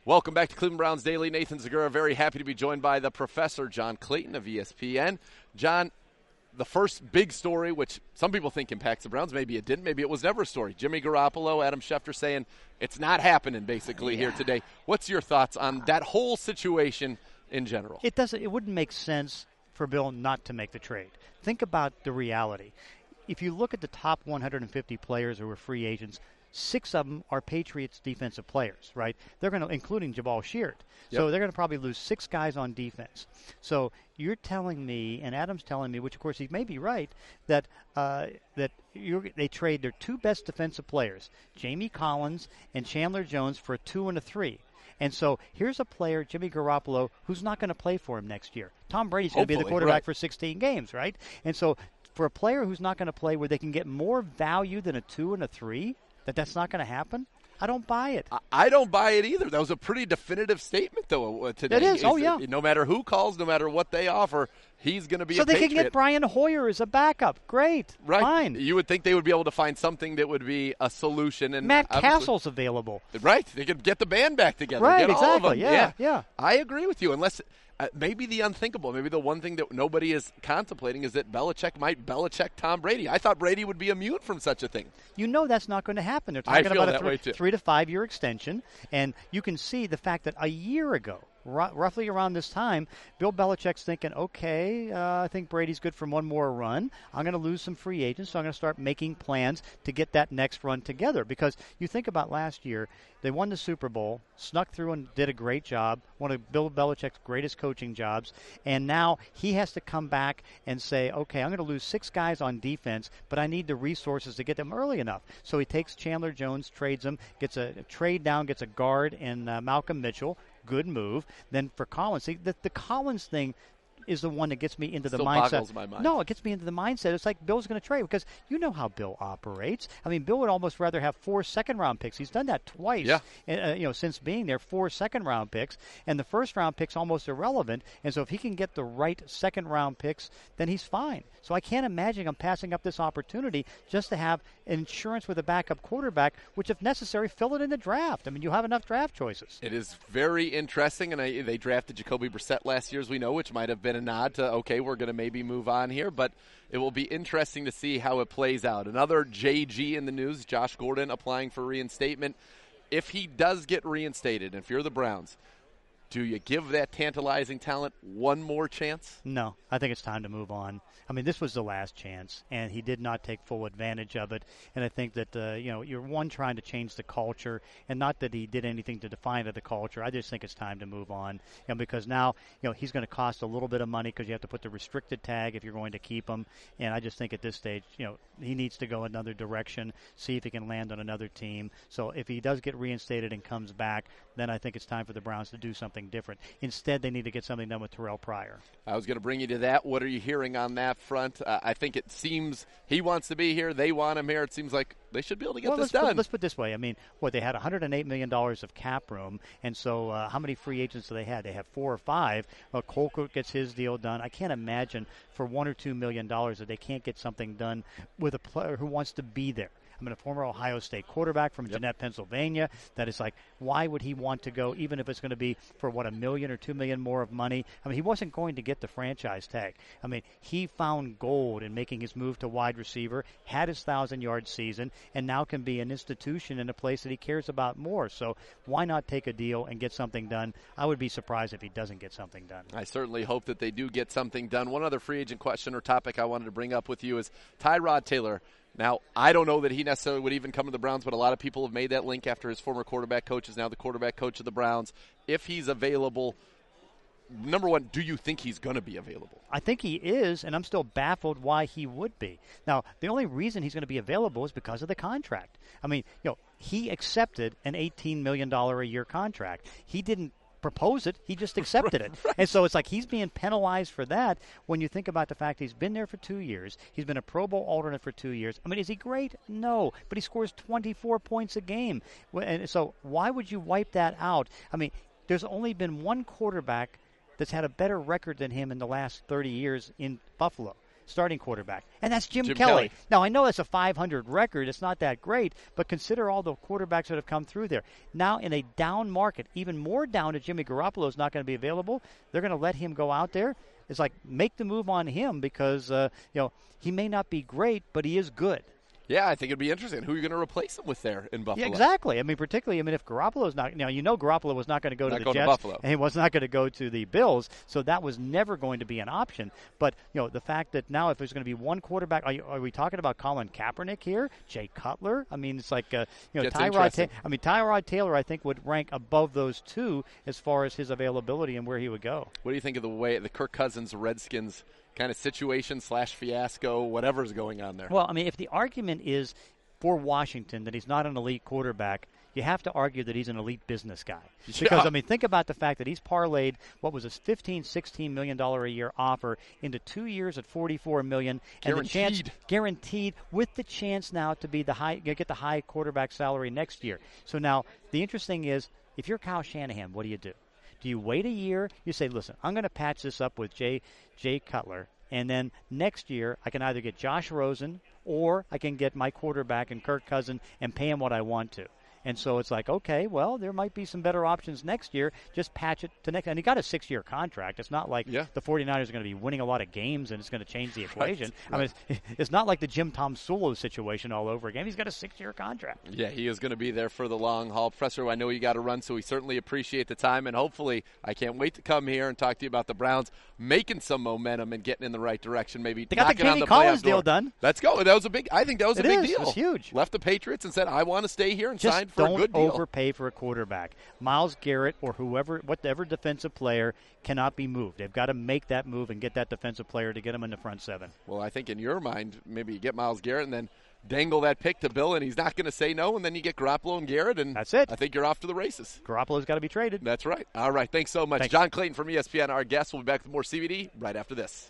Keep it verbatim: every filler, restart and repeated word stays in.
Welcome back to Cleveland Browns Daily. Nathan Zegura, very happy to be joined by the professor, John Clayton of E S P N. John, the first big story, which some people think impacts the Browns, maybe it didn't, maybe it was never a story. Jimmy Garoppolo, Adam Schefter saying it's not happening basically yeah. here today. What's your thoughts on that whole situation in general? It doesn't. It wouldn't make sense for Bill not to make the trade. Think about the reality. If you look at the top one hundred fifty players who are free agents, six of them are Patriots defensive players, right? They're going to, including Jabal Sheard. Yep. So they're going to probably lose six guys on defense. So you're telling me, and Adam's telling me, which of course he may be right, that uh, that you're, they trade their two best defensive players, Jamie Collins and Chandler Jones, for a two and a three. And so here's a player, Jimmy Garoppolo, who's not going to play for him next year. Tom Brady's going to be the quarterback right. for sixteen games, right? And so for a player who's not going to play where they can get more value than a two and a three, that that's not going to happen, I don't buy it. I don't buy it either. That was a pretty definitive statement, though, today. It is. Oh, yeah. No matter who calls, no matter what they offer, he's going to be so a Patriot. So they Patriot. can get Brian Hoyer as a backup. Great. Right. Fine. You would think they would be able to find something that would be a solution. And Matt Castle's available. Right. They could get the band back together. Right, get exactly. All of them. Yeah, yeah, yeah. I agree with you, unless – Uh, maybe the unthinkable, maybe the one thing that nobody is contemplating is that Belichick might Belichick Tom Brady. I thought Brady would be immune from such a thing. You know that's not going to happen. They're talking I feel about that a way three, too. three to five year extension, and you can see the fact that a year ago, r- roughly around this time, Bill Belichick's thinking, okay, uh, I think Brady's good for one more run. I'm going to lose some free agents, so I'm going to start making plans to get that next run together. Because you think about last year, they won the Super Bowl, snuck through and did a great job, one of Bill Belichick's greatest coaching jobs, and now he has to come back and say, okay, I'm going to lose six guys on defense, but I need the resources to get them early enough. So he takes Chandler Jones, trades him, gets a, a trade down, gets a guard in uh, Malcolm Mitchell. Good move. Then for Collins, see, the, the Collins thing is the one that gets me into the Still mindset. boggles my mind. No, it gets me into the mindset. It's like Bill's going to trade because you know how Bill operates. I mean, Bill would almost rather have four second-round picks. He's done that twice. Yeah. Uh, you know, since being there, four second-round picks, and the first-round pick's almost irrelevant. And so if he can get the right second-round picks, then he's fine. So I can't imagine him passing up this opportunity just to have insurance with a backup quarterback, which, if necessary, fill it in the draft. I mean, you have enough draft choices. It is very interesting, and I, they drafted Jacoby Brissett last year, as we know, which might have been a nod to, okay, we're going to maybe move on here, but it will be interesting to see how it plays out. Another J G in the news, Josh Gordon applying for reinstatement. If he does get reinstated, and if you're the Browns, do you give that tantalizing talent one more chance? No, I think it's time to move on. I mean, this was the last chance, and he did not take full advantage of it. And I think that, uh, you know, you're, one, trying to change the culture, and not that he did anything to define the culture. I just think it's time to move on. You know, because now, you know, he's going to cost a little bit of money because you have to put the restricted tag if you're going to keep him. And I just think at this stage, you know, he needs to go another direction, see if he can land on another team. So if he does get reinstated and comes back, then I think it's time for the Browns to do something different. Instead, they need to get something done with Terrell Pryor. I was going to bring you to that. What are you hearing on that front? Uh, I think it seems he wants to be here. They want him here. It seems like they should be able to get well, this let's done. Put, let's put it this way. I mean, what, they had one hundred eight million dollars of cap room, and so uh, how many free agents do they have? They have four or five. Well, Colquitt gets his deal done. I can't imagine for one or two million dollars that they can't get something done with a player who wants to be there. I mean, a former Ohio State quarterback from yep. Jeanette, Pennsylvania, that is like, why would he want to go, even if it's going to be for, what, a million or two million more of money? I mean, he wasn't going to get the franchise tag. I mean, he found gold in making his move to wide receiver, had his thousand-yard season, and now can be an institution in a place that he cares about more. So why not take a deal and get something done? I would be surprised if he doesn't get something done. I certainly hope that they do get something done. One other free agent question or topic I wanted to bring up with you is Tyrod Taylor. Now, I don't know that he necessarily would even come to the Browns, but a lot of people have made that link after his former quarterback coach is now the quarterback coach of the Browns. If he's available, number one, do you think he's going to be available? I think he is, and I'm still baffled why he would be. Now, the only reason he's going to be available is because of the contract. I mean, you know, he accepted an eighteen million dollars a year contract. He didn't propose it, he just accepted right, it. Right. And so it's like he's being penalized for that when you think about the fact he's been there for two years. He's been a Pro Bowl alternate for two years. I mean, is he great? No. But he scores twenty-four points a game. And so why would you wipe that out? I mean, there's only been one quarterback that's had a better record than him in the last thirty years in Buffalo. starting quarterback, and that's Jim, Jim Kelly. Kelly. Now, I know that's a five hundred record. It's not that great, but consider all the quarterbacks that have come through there. Now, in a down market, even more down if Jimmy Garoppolo is not going to be available, they're going to let him go out there. It's like make the move on him because, uh, you know, he may not be great, but he is good. Yeah, I think it'd be interesting. Who are you going to replace him with there in Buffalo? Yeah, exactly. I mean, particularly, I mean, if Garoppolo's not, you know, you know Garoppolo was not going to go Not to the going to Jets, Buffalo. and he was not going to go to the Bills, so that was never going to be an option. But, you know, the fact that now if there's going to be one quarterback, are, you, are we talking about Colin Kaepernick here? Jay Cutler? I mean, it's like, uh, you know, Gets Tyrod interesting. Ta- I mean, Tyrod Taylor, I think, would rank above those two as far as his availability and where he would go. What do you think of the way the Kirk Cousins Redskins kind of situation slash fiasco, whatever's going on there? Well, I mean, if the argument is for Washington that he's not an elite quarterback, you have to argue that he's an elite business guy. Yeah. Because, I mean, think about the fact that he's parlayed what was a fifteen, sixteen million dollars a year offer into two years at forty-four million dollars. And the chance Guaranteed. guaranteed with the chance now to be the high, get the high quarterback salary next year. So now the interesting is, if you're Kyle Shanahan, what do you do? Do you wait a year? You say, listen, I'm going to patch this up with Jay, Jay Cutler, and then next year I can either get Josh Rosen or I can get my quarterback and Kirk Cousins and pay him what I want to. And so it's like, okay, well, there might be some better options next year. Just patch it to next. And he got a six-year contract. It's not like yeah. the 49ers are going to be winning a lot of games and it's going to change the equation. Right. I mean, it's, it's not like the Jim Tom Solo situation all over again. He's got a six-year contract. Yeah, he is going to be there for the long haul. Professor, I know you got to run, so we certainly appreciate the time. And hopefully, I can't wait to come here and talk to you about the Browns making some momentum and getting in the right direction. Maybe they got the knocking on Katie the Collins playoff door. deal done. Let's go. That was a big. I think that was It a big is. deal. It's huge. Left the Patriots and said, "I want to stay here," and Just signed for don't a good deal. overpay for a quarterback. Myles Garrett or whoever, whatever defensive player cannot be moved. They've got to make that move and get that defensive player to get him in the front seven. Well, I think in your mind, maybe you get Myles Garrett and then dangle that pick to Bill, and he's not going to say no, and then you get Garoppolo and Garrett, and that's it. I think you're off to the races. Garoppolo's got to be traded. That's right. All right. Thanks so much. Thanks. John Clayton from E S P N, our guest. We'll be back with more C B D right after this.